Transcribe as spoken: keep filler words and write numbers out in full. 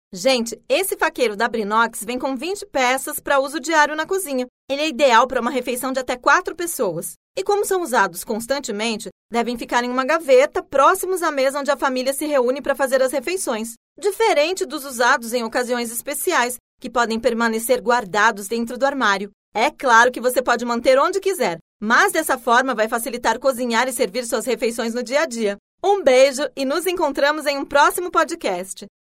Gente, esse faqueiro da Brinox vem com vinte peças para uso diário na cozinha. Ele é ideal para uma refeição de até quatro pessoas. E como são usados constantemente, devem ficar em uma gaveta próximos à mesa onde a família se reúne para fazer as refeições. Diferente dos usados em ocasiões especiais, que podem permanecer guardados dentro do armário. É claro que você pode manter onde quiser, mas dessa forma vai facilitar cozinhar e servir suas refeições no dia a dia. Um beijo e nos encontramos em um próximo podcast.